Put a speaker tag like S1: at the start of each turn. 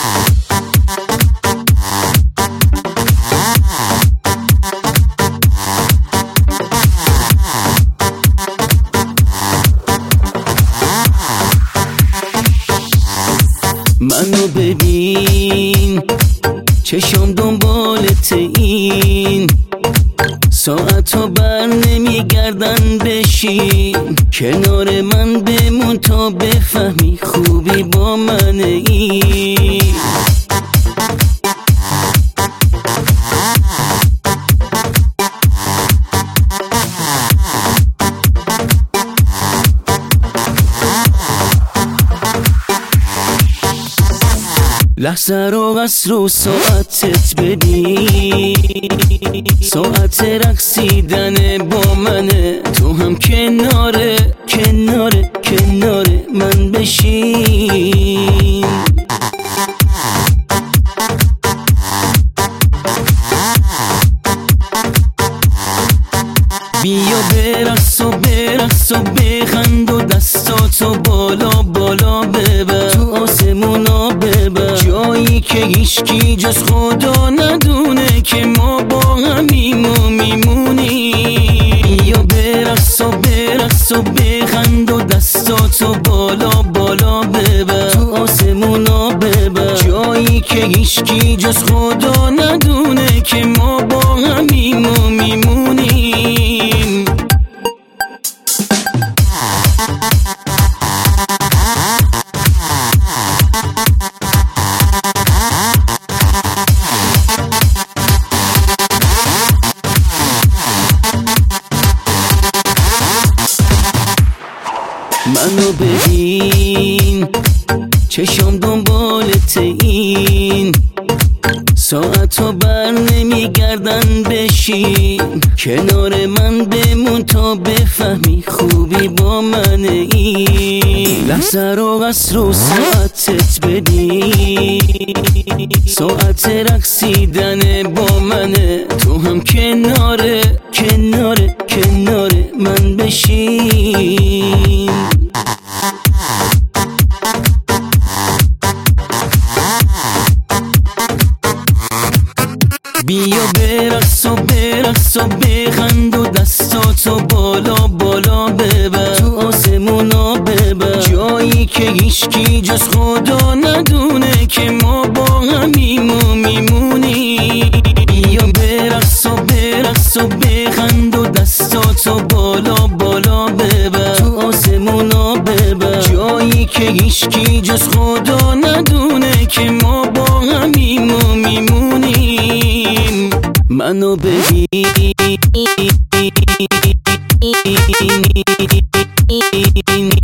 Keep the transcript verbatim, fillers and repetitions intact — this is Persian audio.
S1: منو ببین چشم دنبالت، این ساعتو بر نمیگردن، بشین کنار من بمون تا بفهمی خوبی با من. این لحظه رو از رو ساعتت ببین، ساعت رقصیدن با منه، تو هم کناره کناره کناره من بشین. بیا برقص و برقص و بخند و دستاتو بالا بالا ببر، تو آسمونا ببر، جایی که هیچکی جز خدا ندونه که ما با همیم و میمونیم. بیا برقص و برقص و بخند و دستاتو بالا بالا ببر، تو آسمونا ببر، جایی که هیچکی جز خدا ندونه که ما با همیم و میمونیم. منو ببین چشم دنبالت، این ساعتو بر نمیگردن، بشین کنار من بمون تا بفهمی خوبی با من. این لحظه رو از رو ساعتت ببین، ساعت رقصیدن با منه، تو هم کناره کناره کناره من بشین. بیا برقص و برقص و بخند و دستاتو بالا بالا ببر، تو آسمونا ببر، جایی که هیچکی جز خدا ندونه که ما با همیم و میمونیم. بیا برقص و برقص و بخند و دستاتو بالا بالا ببر، تو آسمونا ببر، جایی که هیچکی جز خدا ندونه که ما با همیم و میمونیم. منو ببین